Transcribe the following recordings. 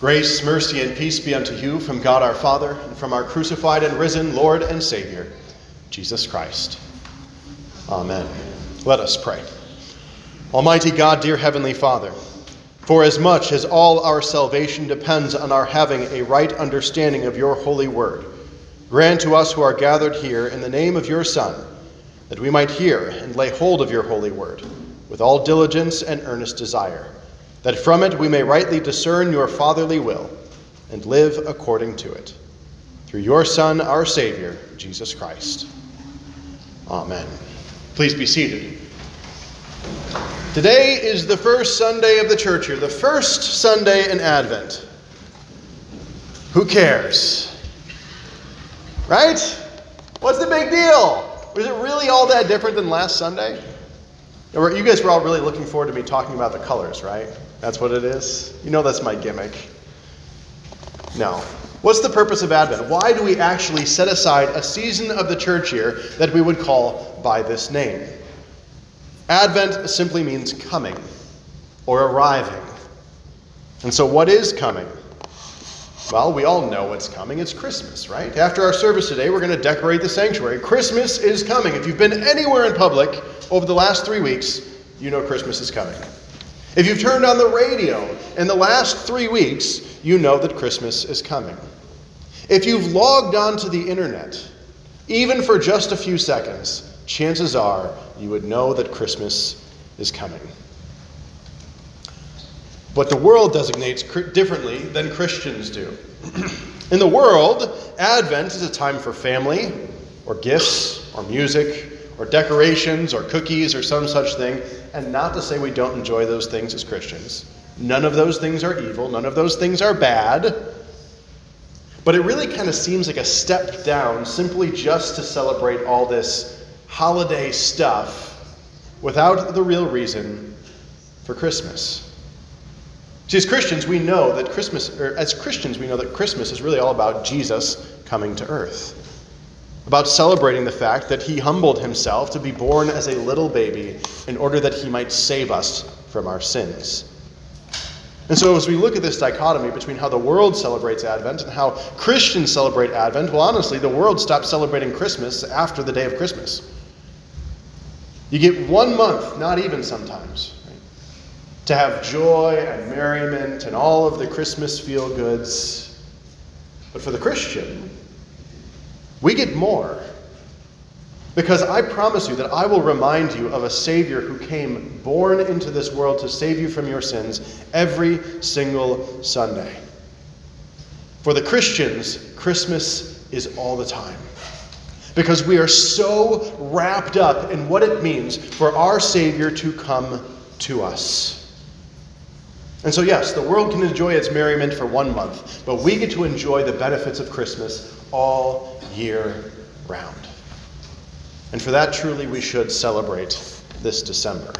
Grace, mercy, and peace be unto you from God our Father, and from our crucified and risen Lord and Savior, Jesus Christ. Amen. Let us pray. Almighty God, dear Heavenly Father, for as much as all our salvation depends on our having a right understanding of your holy word, grant to us who are gathered here in the name of your Son, that we might hear and lay hold of your holy word with all diligence and earnest desire, that from it we may rightly discern your fatherly will and live according to it. Through your Son, our Savior, Jesus Christ. Amen. Please be seated. Today is the first Sunday of the church year, the first Sunday in Advent. Who cares? Right? What's the big deal? Was it really all that different than last Sunday? You guys were all really looking forward to me talking about the colors, right? That's what it is? You know that's my gimmick. No. What's the purpose of Advent? Why do we actually set aside a season of the church year that we would call by this name? Advent simply means coming or arriving. And so what is coming? Well, we all know what's coming. It's Christmas, right? After our service today, we're going to decorate the sanctuary. Christmas is coming. If you've been anywhere in public over the last 3 weeks, you know Christmas is coming. If you've turned on the radio in the last 3 weeks, you know that Christmas is coming. If you've logged onto the internet, even for just a few seconds, chances are you would know that Christmas is coming. But the world designates differently than Christians do. In the world, Advent is a time for family, or gifts, or music, or decorations, or cookies, or some such thing. And not to say we don't enjoy those things as Christians. None of those things are evil. None of those things are bad. But it really kind of seems like a step down simply just to celebrate all this holiday stuff without the real reason for Christmas. See, as Christians, we know that Christmas is really all about Jesus coming to earth. About celebrating the fact that he humbled himself to be born as a little baby in order that he might save us from our sins. And so as we look at this dichotomy between how the world celebrates Advent and how Christians celebrate Advent, well, honestly, the world stopped celebrating Christmas after the day of Christmas. You get 1 month, not even sometimes, right, to have joy and merriment and all of the Christmas feel-goods. But for the Christian, we get more. Because I promise you that I will remind you of a Savior who came born into this world to save you from your sins every single Sunday. For the Christians, Christmas is all the time. Because we are so wrapped up in what it means for our Savior to come to us. And so yes, the world can enjoy its merriment for 1 month, but we get to enjoy the benefits of Christmas all year round. And for that, truly, we should celebrate this December.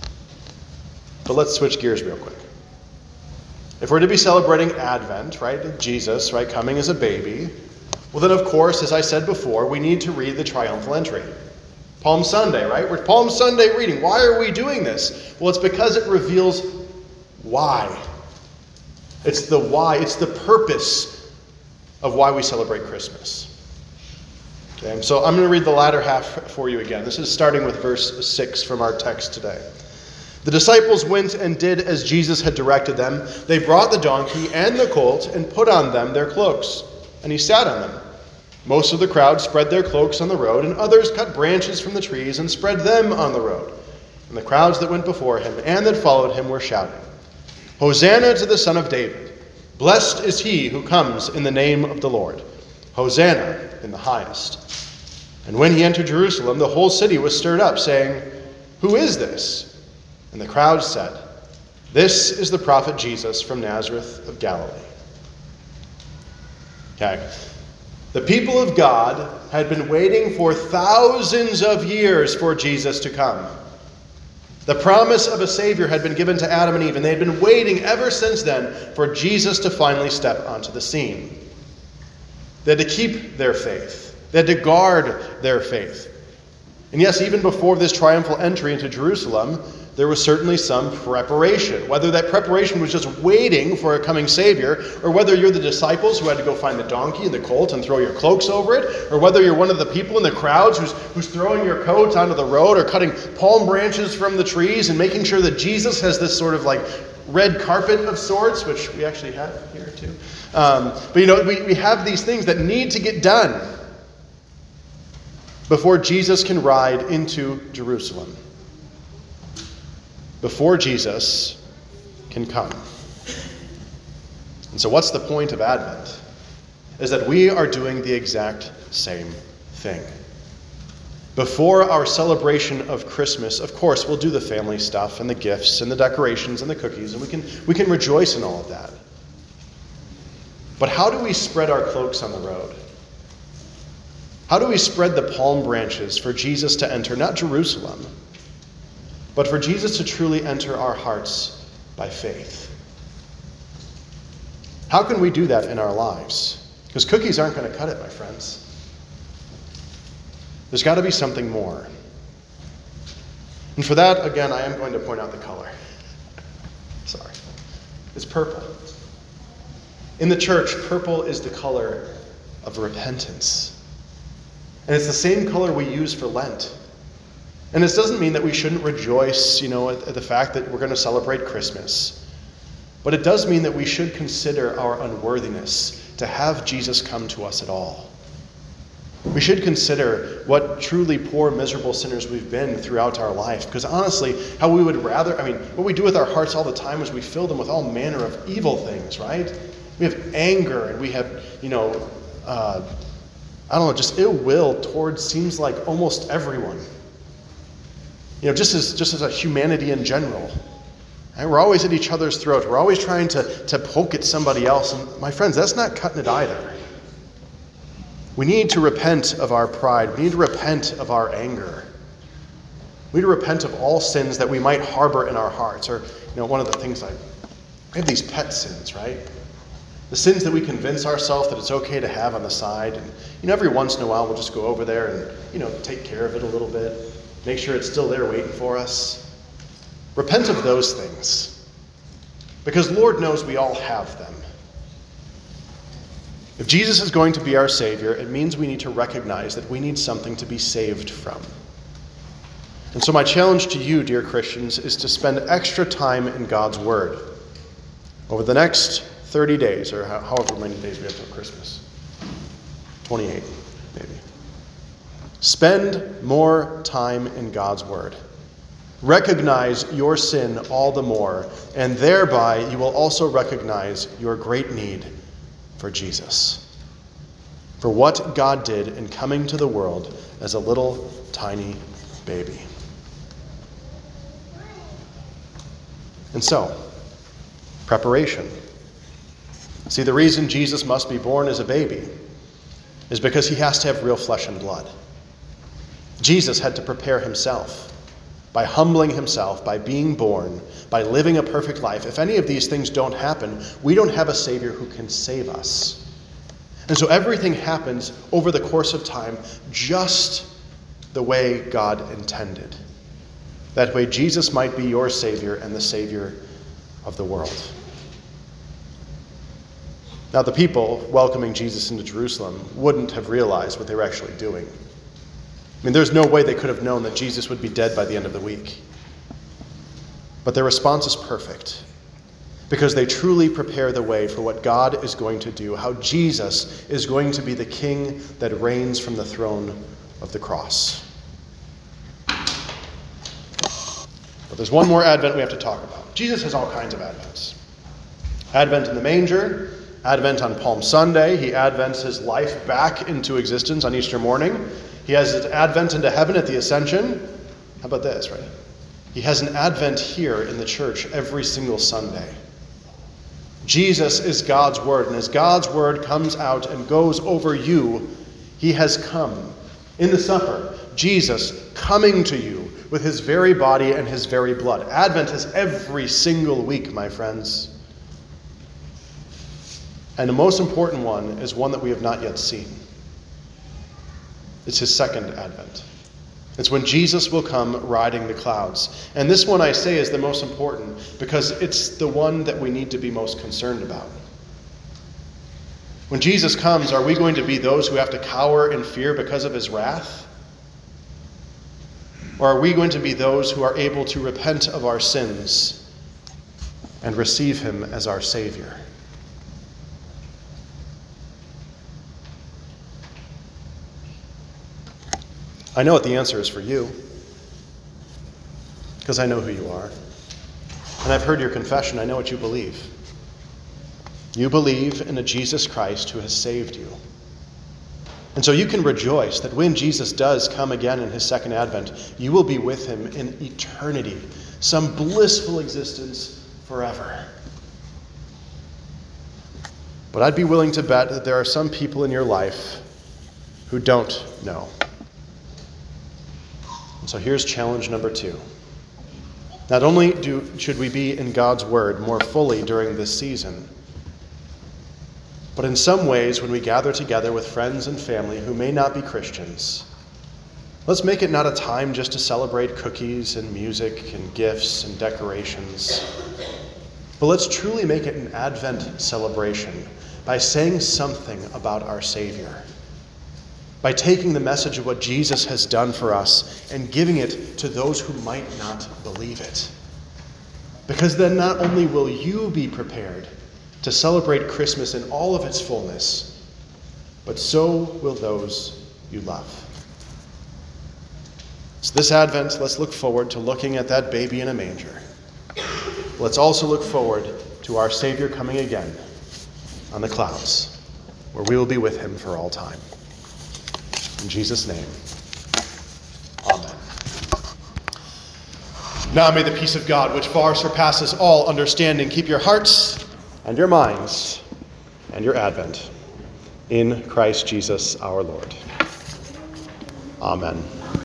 But let's switch gears real quick. If we're to be celebrating Advent, right, Jesus, right, coming as a baby, well then, of course, as I said before, we need to read the triumphal entry. Palm Sunday, right? We're Palm Sunday reading. Why are we doing this? Well, it's because it reveals why. It's the why. It's the purpose of why we celebrate Christmas. Okay, so I'm going to read the latter half for you again. This is starting with verse 6 from our text today. The disciples went and did as Jesus had directed them. They brought the donkey and the colt and put on them their cloaks, and he sat on them. Most of the crowd spread their cloaks on the road, and others cut branches from the trees and spread them on the road. And the crowds that went before him and that followed him were shouting, "Hosanna to the Son of David! Blessed is he who comes in the name of the Lord! Hosanna in the highest." And when he entered Jerusalem, the whole city was stirred up, saying, "Who is this?" And the crowd said, "This is the prophet Jesus from Nazareth of Galilee." Okay. The people of God had been waiting for thousands of years for Jesus to come. The promise of a Savior had been given to Adam and Eve, and they had been waiting ever since then for Jesus to finally step onto the scene. They had to keep their faith. They had to guard their faith. And yes, even before this triumphal entry into Jerusalem, there was certainly some preparation. Whether that preparation was just waiting for a coming Savior, or whether you're the disciples who had to go find the donkey and the colt and throw your cloaks over it, or whether you're one of the people in the crowds who's throwing your coats onto the road or cutting palm branches from the trees and making sure that Jesus has this sort of like red carpet of sorts, which we actually have here too. But we have these things that need to get done before Jesus can ride into Jerusalem. Before Jesus can come. And so what's the point of Advent? Is that we are doing the exact same thing. Before our celebration of Christmas, of course, we'll do the family stuff and the gifts and the decorations and the cookies, and we can rejoice in all of that. But how do we spread our cloaks on the road? How do we spread the palm branches for Jesus to enter, not Jerusalem, but for Jesus to truly enter our hearts by faith? How can we do that in our lives? Because cookies aren't going to cut it, my friends. There's got to be something more. And for that, again, I am going to point out the color. Sorry. It's purple. In the church, purple is the color of repentance. And it's the same color we use for Lent. And this doesn't mean that we shouldn't rejoice, at the fact that we're going to celebrate Christmas. But it does mean that we should consider our unworthiness to have Jesus come to us at all. We should consider what truly poor, miserable sinners we've been throughout our life. Because honestly, how we would rather, what we do with our hearts all the time is we fill them with all manner of evil things, right? We have anger and we have, just ill will towards seems like almost everyone. Just as a humanity in general. And we're always at each other's throat. We're always trying to poke at somebody else. And my friends, that's not cutting it either. We need to repent of our pride. We need to repent of our anger. We need to repent of all sins that we might harbor in our hearts. Or, one of the things we have these pet sins, right? The sins that we convince ourselves that it's okay to have on the side. And, every once in a while we'll just go over there and, take care of it a little bit. Make sure it's still there waiting for us. Repent of those things. Because Lord knows we all have them. If Jesus is going to be our Savior, it means we need to recognize that we need something to be saved from. And so my challenge to you, dear Christians, is to spend extra time in God's Word. Over the next 30 days, or however many days we have till Christmas. 28, maybe. Spend more time in God's Word. Recognize your sin all the more, and thereby you will also recognize your great need for Jesus. For what God did in coming to the world as a little tiny baby. And so, preparation. See, the reason Jesus must be born as a baby is because he has to have real flesh and blood. Jesus had to prepare himself by humbling himself, by being born, by living a perfect life. If any of these things don't happen, we don't have a Savior who can save us. And so everything happens over the course of time just the way God intended. That way Jesus might be your Savior and the Savior of the world. Now, the people welcoming Jesus into Jerusalem wouldn't have realized what they were actually doing. There's no way they could have known that Jesus would be dead by the end of the week. But their response is perfect, because they truly prepare the way for what God is going to do, how Jesus is going to be the King that reigns from the throne of the cross. But there's one more Advent we have to talk about. Jesus has all kinds of Advents. Advent in the manger, Advent on Palm Sunday. He advents his life back into existence on Easter morning. He has his advent into heaven at the Ascension. How about this, right? He has an advent here in the church every single Sunday. Jesus is God's word, and as God's word comes out and goes over you, he has come. In the supper, Jesus coming to you with his very body and his very blood. Advent is every single week, my friends. And the most important one is one that we have not yet seen. It's his second advent. It's when Jesus will come riding the clouds. And this one I say is the most important because it's the one that we need to be most concerned about. When Jesus comes, are we going to be those who have to cower in fear because of his wrath? Or are we going to be those who are able to repent of our sins and receive him as our Savior? I know what the answer is for you, because I know who you are. And I've heard your confession. I know what you believe. You believe in a Jesus Christ who has saved you. And so you can rejoice that when Jesus does come again in his second advent, you will be with him in eternity, some blissful existence forever. But I'd be willing to bet that there are some people in your life who don't know. And so here's challenge number 2. Not only should we be in God's Word more fully during this season, but in some ways when we gather together with friends and family who may not be Christians, let's make it not a time just to celebrate cookies and music and gifts and decorations, but let's truly make it an Advent celebration by saying something about our Savior, by taking the message of what Jesus has done for us and giving it to those who might not believe it. Because then not only will you be prepared to celebrate Christmas in all of its fullness, but so will those you love. So this Advent, let's look forward to looking at that baby in a manger. Let's also look forward to our Savior coming again on the clouds, where we will be with him for all time. In Jesus' name, amen. Now may the peace of God, which far surpasses all understanding, keep your hearts and your minds and your Advent in Christ Jesus our Lord. Amen.